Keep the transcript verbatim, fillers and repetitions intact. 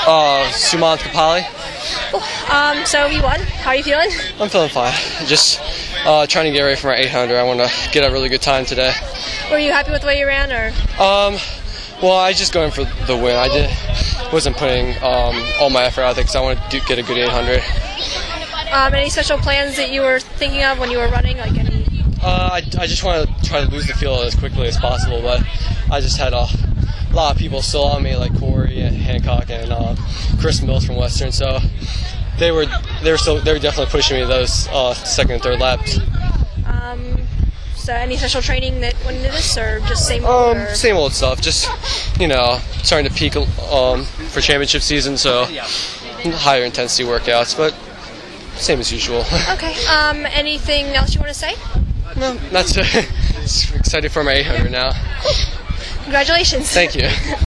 Uh, Sumant Kapali. Um, so we won. How are you feeling? I'm feeling fine. Just uh, trying to get ready for my eight hundred. I want to get a really good time today. Were you happy with the way you ran, or? Um, well, I just going for the win. I did wasn't putting um, all my effort out there because I want to do, get a good eight hundred. Um, any special plans that you were thinking of when you were running, like any? Uh, I, I just want to try to lose the field as quickly as possible, but I just had a lot of people still on me, like Corey and Hancock and uh, Chris Mills from Western. So they were they were still they were definitely pushing me those uh, second and third laps. Um, so any special training that went into this, or just same old? Um, or? Same old stuff. Just you know, starting to peak um, for championship season, so higher intensity workouts, but same as usual. Okay. Um, anything else you want to say? No, that's it. Excited for my eight hundred now. Congratulations. Thank you.